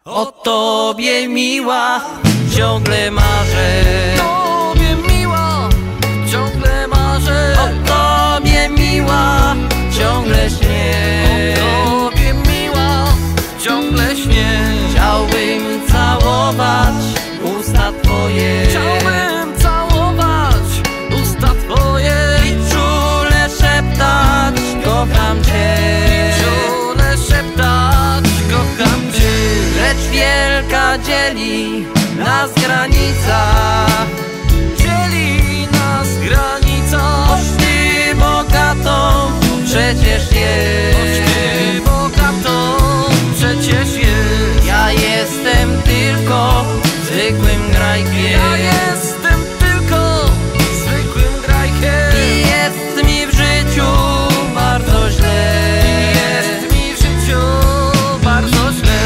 O tobie miła, ciągle marzę. Tobie miła, ciągle marzę. O tobie miła, ciągle śnię. O tobie miła, ciągle śnię. Chciałbym całować usta twoje. Chciałbym całować usta twoje I czule szeptać, kocham cię. czule szeptać, kocham cię. Lecz wielka dzieli nas granica. Dzieli nas granica. Choć ty bogatą przecież Choć jest. ty bogatą przecież jest. Ja jestem tylko zwykłym grajkiem. Ja jestem tylko zwykłym grajkiem. I jest mi w życiu bardzo źle. Jest mi w życiu bardzo źle.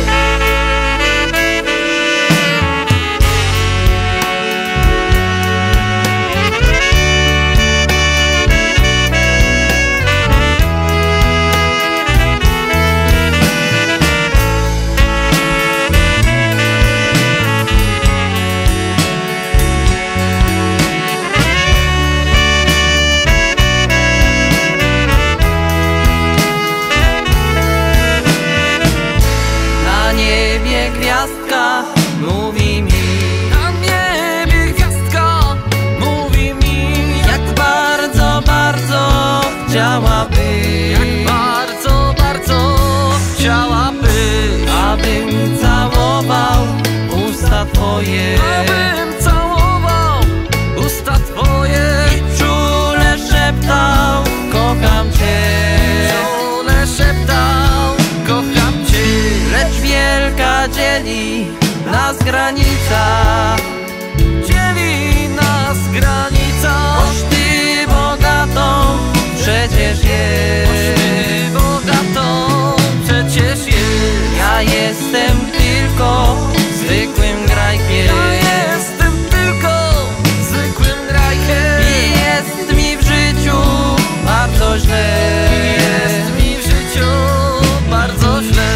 Na niebie gwiazdka mówi mi, Na niebie gwiazdka mówi mi, jak bardzo, bardzo chciałaby, jak bardzo, bardzo chciałabyś, abym całował usta twoje. abym całował usta twoje. I czule szeptał, kocham cię. Czule szeptał, kocham cię. Lecz wielka dzieli nas granica. Dzieli nas granica. Choć ty bogatą przecież Choć jest. ty bogatą przecież jest. Ja jestem tylko zwykłym grajkiem. Ja jestem tylko zwykłym grajkiem. I jest mi w życiu bardzo źle. Jest mi w życiu bardzo źle.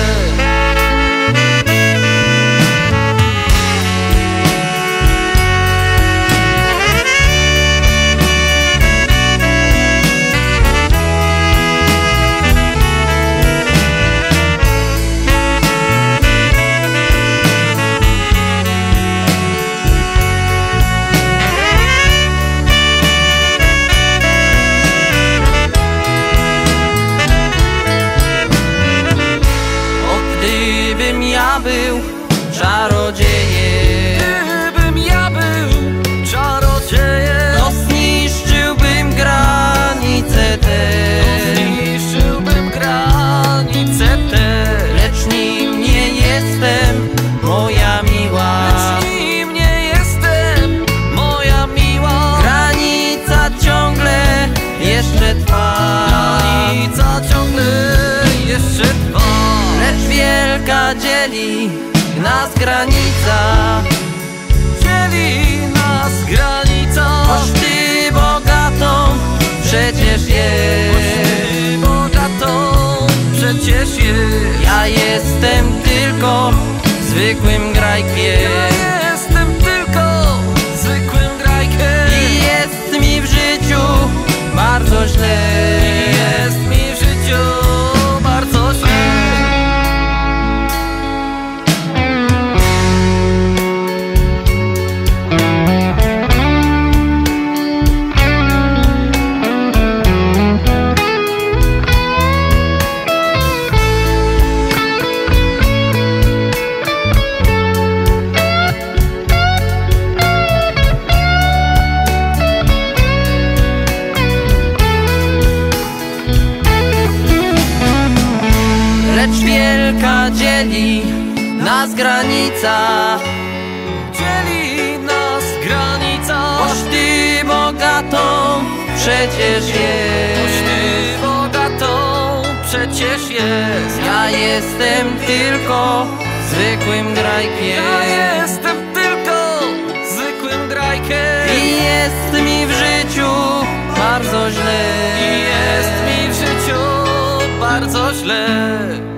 Gdybym ja był czarodziejem, Gdybym ja był czarodziejem, to zniszczyłbym granice te. zniszczyłbym granice te. Lecz nim nie jestem, moja miła. Lecz nim nie jestem, moja miła. Granica ciągle jeszcze trwa. Granica ciągle jeszcze trwa. Lecz wielka dzieli nas granica. Dzieli nas granica. Choć ty bogatą przecież jest. Ty bogatą przecież jest. Ja jestem tylko zwykłym grajkiem. Ja jestem tylko zwykłym grajkiem. I jest mi w życiu bardzo źle. Jest mi w życiu bardzo źle. Lecz wielka dzieli nas granica. Dzieli nas granica. Choć ty bogatą przecież Choć jest. ty bogatą przecież jest. Ja jestem tylko zwykłym grajkiem. Ja jestem tylko zwykłym grajkiem. I jest mi w życiu bardzo źle. Jest mi w życiu bardzo źle.